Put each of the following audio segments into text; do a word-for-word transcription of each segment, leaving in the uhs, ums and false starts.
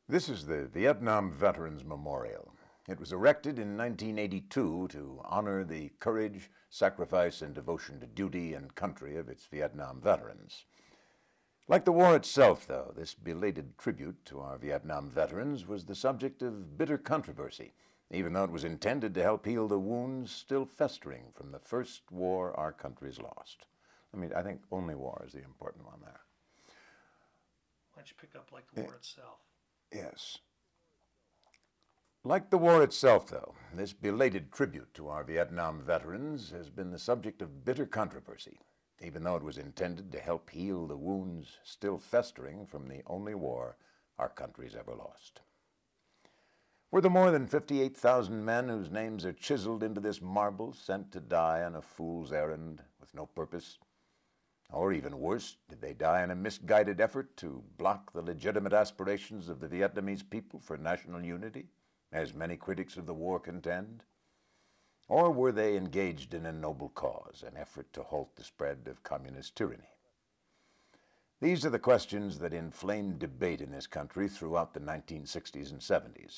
This is the Vietnam Veterans Memorial. It was erected in nineteen eighty-two to honor the courage, sacrifice, and devotion to duty and country of its Vietnam veterans. Like the war itself, though, this belated tribute to our Vietnam veterans was the subject of bitter controversy, even though it was intended to help heal the wounds still festering from the first war our country's lost. I mean, I think only war is the important one there. Why don't you pick up like the war itself? Yes. Like the war itself, though, this belated tribute to our Vietnam veterans has been the subject of bitter controversy, even though it was intended to help heal the wounds still festering from the only war our country's ever lost. Were the more than fifty-eight thousand men whose names are chiseled into this marble sent to die on a fool's errand with no purpose? Or even worse, did they die in a misguided effort to block the legitimate aspirations of the Vietnamese people for national unity, as many critics of the war contend? Or were they engaged in a noble cause, an effort to halt the spread of communist tyranny? These are the questions that inflamed debate in this country throughout the nineteen sixties and seventies.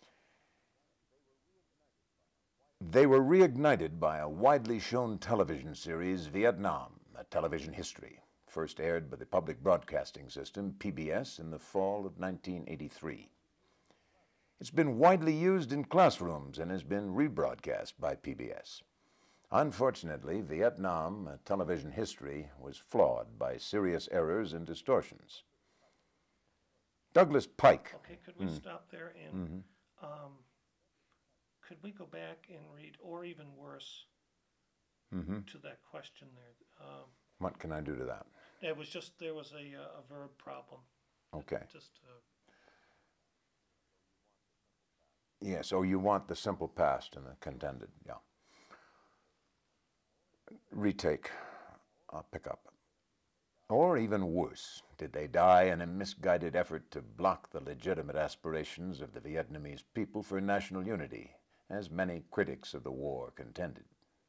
They were reignited by a widely shown television series, Vietnam, A Television History, first aired by the Public Broadcasting System, P B S, in the fall of nineteen eighty-three. It's been widely used in classrooms and has been rebroadcast by P B S. Unfortunately, Vietnam, A Television History, was flawed by serious errors and distortions. Douglas Pike. Okay, could we mm. stop there and mm-hmm. um, could we go back and read, or even worse, mm-hmm. to that question there? Um, what can I do to that? It was just, there was a, a verb problem. Okay. Just uh, Yes, oh, you want the simple past and the contended, yeah. Retake, I'll pick up. Or even worse, did they die in a misguided effort to block the legitimate aspirations of the Vietnamese people for national unity, as many critics of the war contended?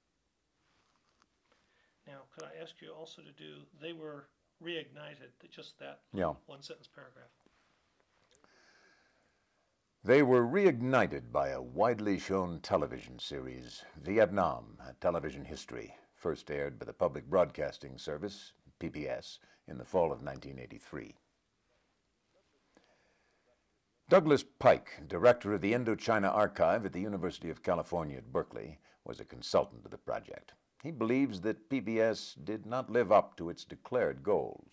Now, could I ask you also to do, they were reignited, just that yeah. one sentence paragraph. They were reignited by a widely shown television series, Vietnam, A Television History, first aired by the Public Broadcasting Service, P B S, in the fall of nineteen eighty-three. Douglas Pike, director of the Indochina Archive at the University of California at Berkeley, was a consultant to the project. He believes that P B S did not live up to its declared goals.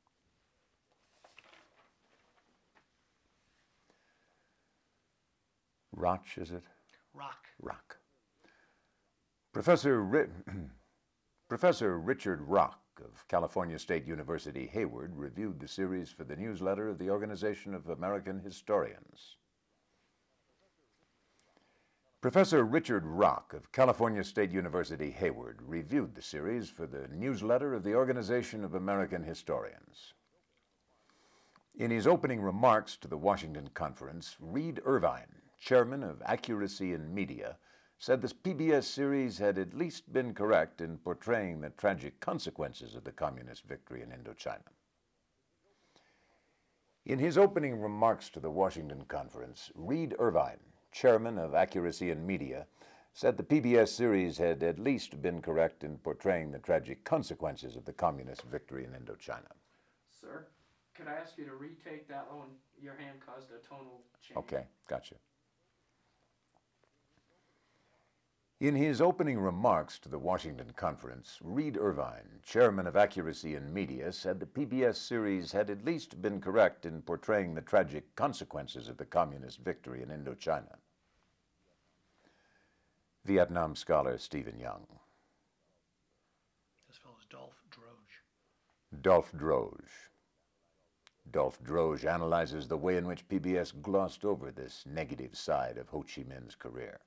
Roch, is it? Rock. Rock. Professor, Ri- Professor Richard Rock of California State University, Hayward, reviewed the series for the newsletter of the Organization of American Historians. Professor Richard Rock of California State University, Hayward, reviewed the series for the newsletter of the Organization of American Historians. In his opening remarks to the Washington Conference, Reed Irvine, chairman of Accuracy in Media, said this P B S series had at least been correct in portraying the tragic consequences of the communist victory in Indochina. In his opening remarks to the Washington Conference, Reed Irvine, chairman of Accuracy in Media, said the P B S series had at least been correct in portraying the tragic consequences of the communist victory in Indochina. Sir, could I ask you to retake that one? Your hand caused a tonal change. Okay, gotcha. In his opening remarks to the Washington Conference, Reed Irvine, chairman of Accuracy in Media, said the P B S series had at least been correct in portraying the tragic consequences of the communist victory in Indochina. Vietnam scholar Stephen Young. This fellow's Dolph Droge. Dolph Droge. Dolph Droge analyzes the way in which P B S glossed over this negative side of Ho Chi Minh's career.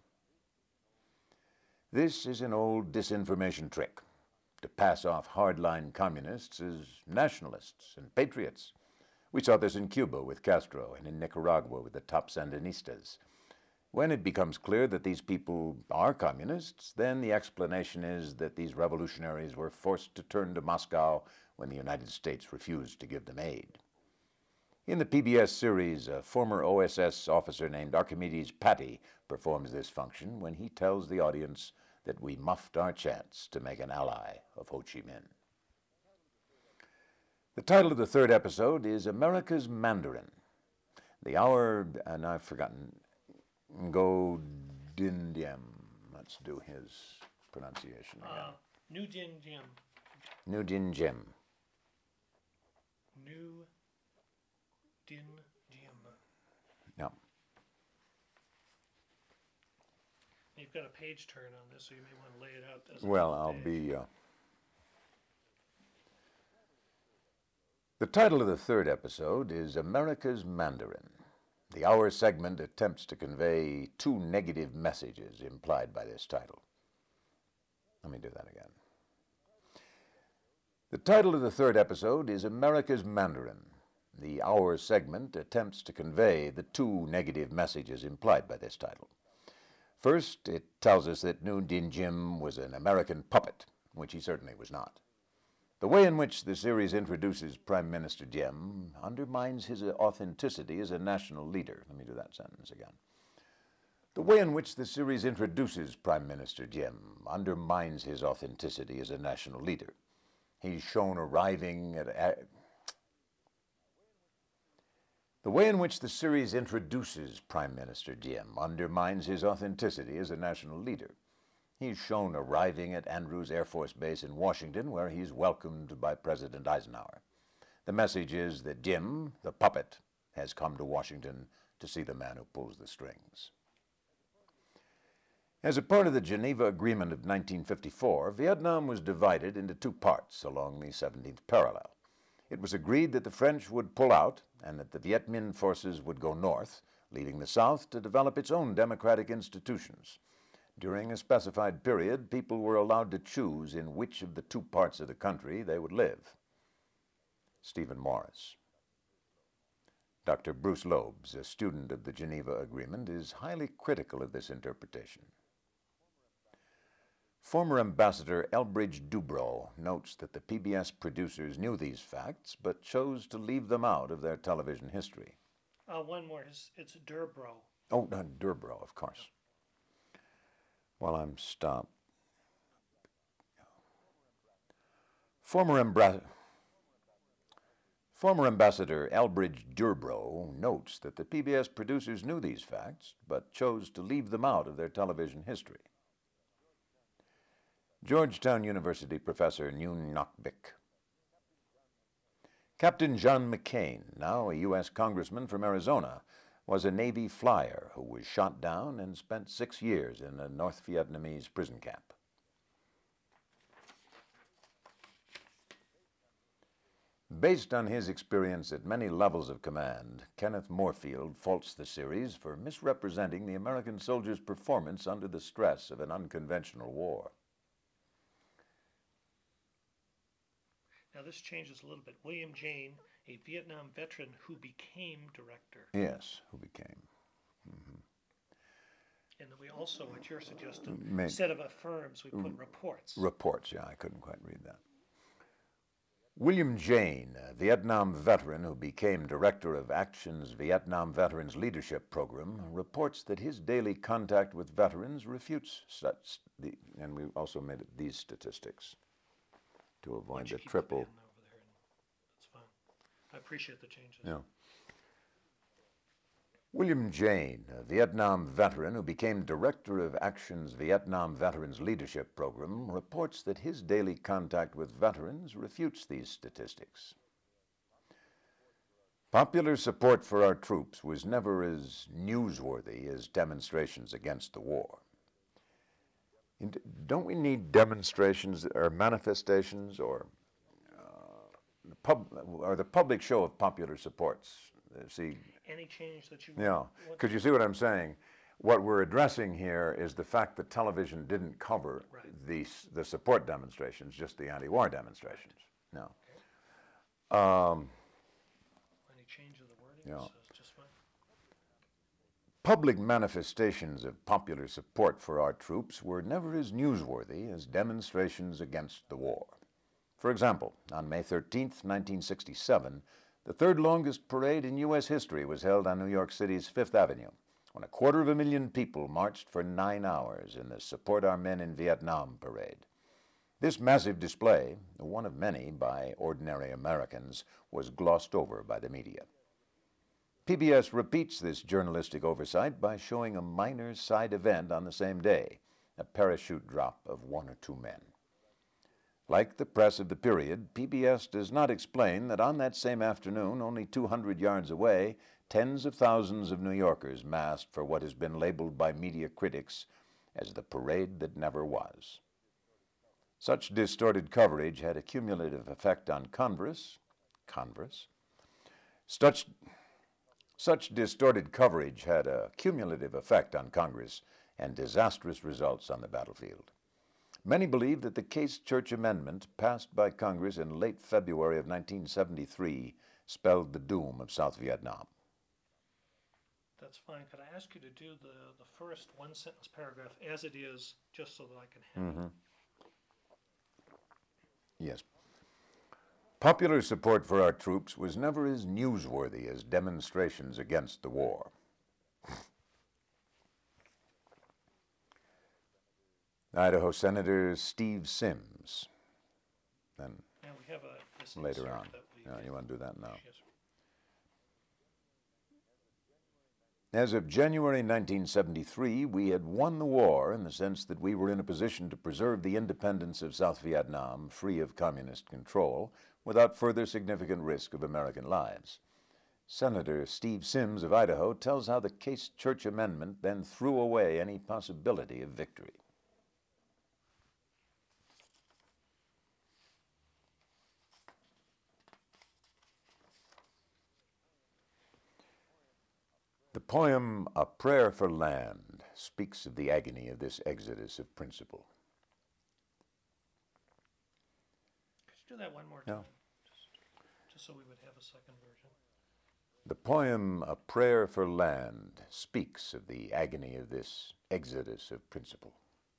This is an old disinformation trick, to pass off hardline communists as nationalists and patriots. We saw this in Cuba with Castro and in Nicaragua with the top Sandinistas. When it becomes clear that these people are communists, then the explanation is that these revolutionaries were forced to turn to Moscow when the United States refused to give them aid. In the P B S series, a former O S S officer named Archimedes Patty performs this function when he tells the audience that we muffed our chance to make an ally of Ho Chi Minh. The title of the third episode is America's Mandarin. The hour, and I've forgotten, Ngo Dinh Diem. Let's do his pronunciation again. Uh, New Din Jim. New Dinh Diem. New Din Jim. Yeah. You've got a page turn on this, so you may want to lay it out. As a Well, full I'll page. be... Uh... The title of the third episode is America's Mandarin. The hour segment attempts to convey two negative messages implied by this title. Let me do that again. The title of the third episode is America's Mandarin. The hour segment attempts to convey the two negative messages implied by this title. First, it tells us that New Dinh Diem was an American puppet, which he certainly was not. The way in which the series introduces Prime Minister Diem undermines his authenticity as a national leader. Let me do that sentence again. The way in which the series introduces Prime Minister Diem undermines his authenticity as a national leader. He's shown arriving at... A, the way in which the series introduces Prime Minister Diem undermines his authenticity as a national leader. He's shown arriving at Andrews Air Force Base in Washington, where he's welcomed by President Eisenhower. The message is that Diem, the puppet, has come to Washington to see the man who pulls the strings. As a part of the Geneva Agreement of nineteen fifty-four, Vietnam was divided into two parts along the seventeenth parallel. It was agreed that the French would pull out and that the Viet Minh forces would go north, leaving the South to develop its own democratic institutions. During a specified period, people were allowed to choose in which of the two parts of the country they would live. Stephen Morris. Doctor Bruce Lobes, a student of the Geneva Agreement, is highly critical of this interpretation. Former Ambassador Elbridge Dubrow notes that the P B S producers knew these facts, but chose to leave them out of their television history. Uh, one more. It's, it's Durbro. Oh, uh, Durbrow, of course. While I'm stopped. Former, Ambra- Former Ambassador Elbridge Durbrow notes that the P B S producers knew these facts, but chose to leave them out of their television history. Georgetown University professor Nune Nockbick. Captain John McCain, now a U S congressman from Arizona, was a Navy flyer who was shot down and spent six years in a North Vietnamese prison camp. Based on his experience at many levels of command, Kenneth Moorfield faults the series for misrepresenting the American soldier's performance under the stress of an unconventional war. Now this changes a little bit. William Jayne, a Vietnam veteran who became director. Yes, who became. Mm-hmm. And then we also, what you're suggesting, May- instead of affirms, we put reports. Reports, yeah, I couldn't quite read that. William Jayne, a Vietnam veteran who became director of Action's Vietnam Veterans Leadership Program, reports that his daily contact with veterans refutes such, the, and we also made it these statistics to Why avoid don't you the keep triple. band over there, and that's fine. I appreciate the changes. Yeah. William Jayne, a Vietnam veteran who became director of Action's Vietnam Veterans Leadership Program, reports that his daily contact with veterans refutes these statistics. Popular support for our troops was never as newsworthy as demonstrations against the war. And don't we need demonstrations or manifestations or, uh, the pub, or the public show of popular supports? Uh, see. Any change that you Yeah, want? because you see what I'm saying. What we're addressing here is the fact that television didn't cover Right. the the support demonstrations, just the anti-war demonstrations. No. Um, Any change of the wording? Yeah. So it's just fine. public manifestations of popular support for our troops were never as newsworthy as demonstrations against the war. For example, on May thirteenth, nineteen sixty-seven, The third longest parade in U S history was held on New York City's Fifth Avenue, when a quarter of a million people marched for nine hours in the Support Our Men in Vietnam parade. This massive display, one of many by ordinary Americans, was glossed over by the media. P B S repeats this journalistic oversight by showing a minor side event on the same day, a parachute drop of one or two men. Like the press of the period, P B S does not explain that on that same afternoon, only two hundred yards away, tens of thousands of New Yorkers massed for what has been labeled by media critics as the parade that never was. Such distorted coverage had a cumulative effect on Congress. Congress? Such, such distorted coverage had a cumulative effect on Congress and disastrous results on the battlefield. Many believe that the Case Church Amendment, passed by Congress in late February of nineteen seventy-three, spelled the doom of South Vietnam. That's fine. Could I ask you to do the, the first one-sentence paragraph as it is, just so that I can have Mm-hmm. it? Yes. Popular support for our troops was never as newsworthy as demonstrations against the war. Idaho Senator Steve Sims. Then Yeah, we have a, this later insert on. that we Yeah, did. you want to do that now? Yes, sir. As of January nineteen seventy-three, we had won the war in the sense that we were in a position to preserve the independence of South Vietnam free of communist control without further significant risk of American lives. Senator Steve Sims of Idaho tells how the Case Church Amendment then threw away any possibility of victory. The poem A Prayer for Land speaks of the agony of this exodus of principle. Could you do that one more Yeah. time? Just, just so we would have a second version. The poem A Prayer for Land speaks of the agony of this exodus of principle.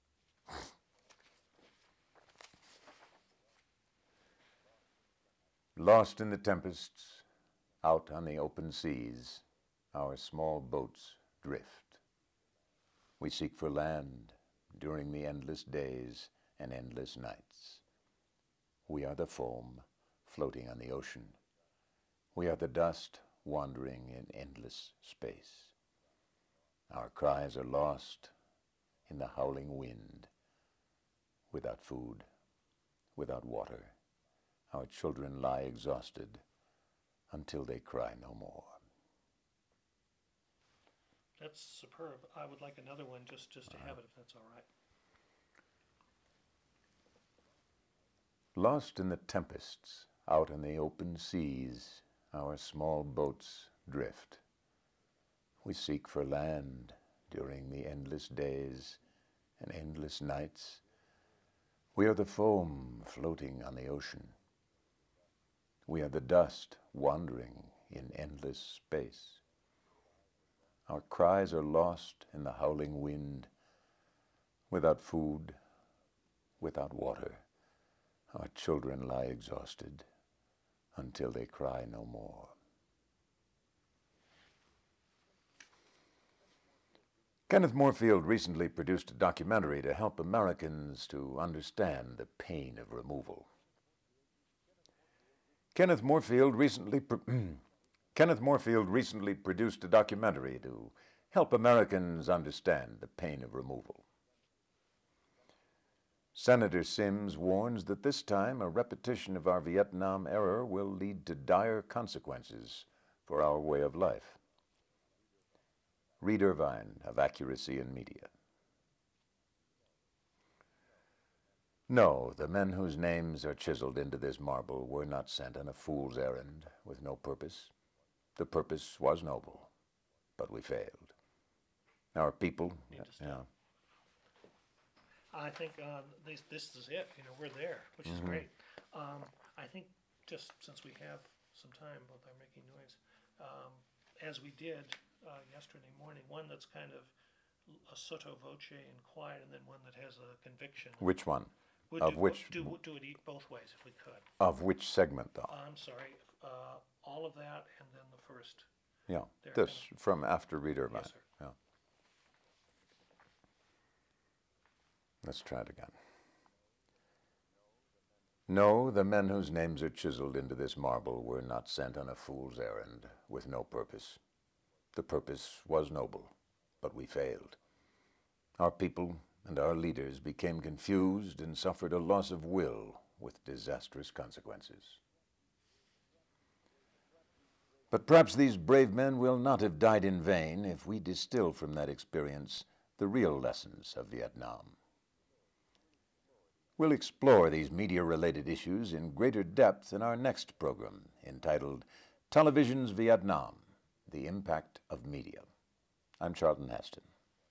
Lost in the tempests, out on the open seas, our small boats drift. We seek for land during the endless days and endless nights. We are the foam floating on the ocean. We are the dust wandering in endless space. Our cries are lost in the howling wind. Without food, without water, our children lie exhausted until they cry no more. That's superb. I would like another one just, just to have it, if that's all right. Lost in the tempests, out on the open seas, our small boats drift. We seek for land during the endless days and endless nights. We are the foam floating on the ocean. We are the dust wandering in endless space. Our cries are lost in the howling wind. Without food, without water, our children lie exhausted until they cry no more. Kenneth Moorfield recently produced a documentary to help Americans to understand the pain of removal. Kenneth Moorfield recently pro- Kenneth Moorfield recently produced a documentary to help Americans understand the pain of removal. Senator Sims warns that this time a repetition of our Vietnam error will lead to dire consequences for our way of life. Reed Irvine of Accuracy in Media. No, the men whose names are chiseled into this marble were not sent on a fool's errand with no purpose. The purpose was noble, but we failed. Our people, Need to stop. yeah, I think uh, this, this is it. You know, we're there, which is great. Um, I think just since we have some time, both are making noise, um, as we did uh, yesterday morning, one that's kind of a sotto voce and quiet, and then one that has a conviction. which one? We'll Of do, which- do, do it eat both ways if we could. Of which segment, though? I'm sorry. Uh, all of that and then the first. Yeah, There, this from after Reed Irvine. Yes, sir. Yeah. Let's try it again. No, the men whose names are chiseled into this marble were not sent on a fool's errand with no purpose. The purpose was noble, but we failed. Our people and our leaders became confused and suffered a loss of will with disastrous consequences. But perhaps these brave men will not have died in vain if we distill from that experience the real lessons of Vietnam. We'll explore these media-related issues in greater depth in our next program, entitled Television's Vietnam, The Impact of Media. I'm Charlton Heston.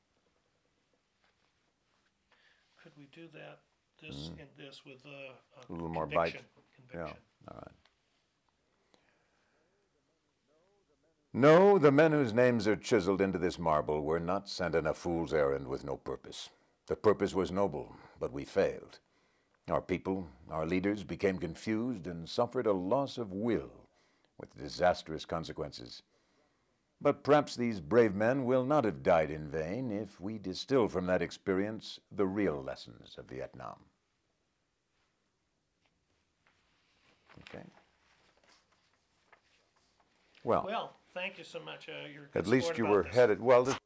Could we do that, this and this with a, A little more bite. conviction? Yeah, Conviction. all right. No, the men whose names are chiseled into this marble were not sent on a fool's errand with no purpose. The purpose was noble, but we failed. Our people, our leaders, became confused and suffered a loss of will with disastrous consequences. But perhaps these brave men will not have died in vain if we distill from that experience the real lessons of Vietnam. Okay. Well, Well, thank you so much. Uh, you're a at good least sport you about were this. headed, well, this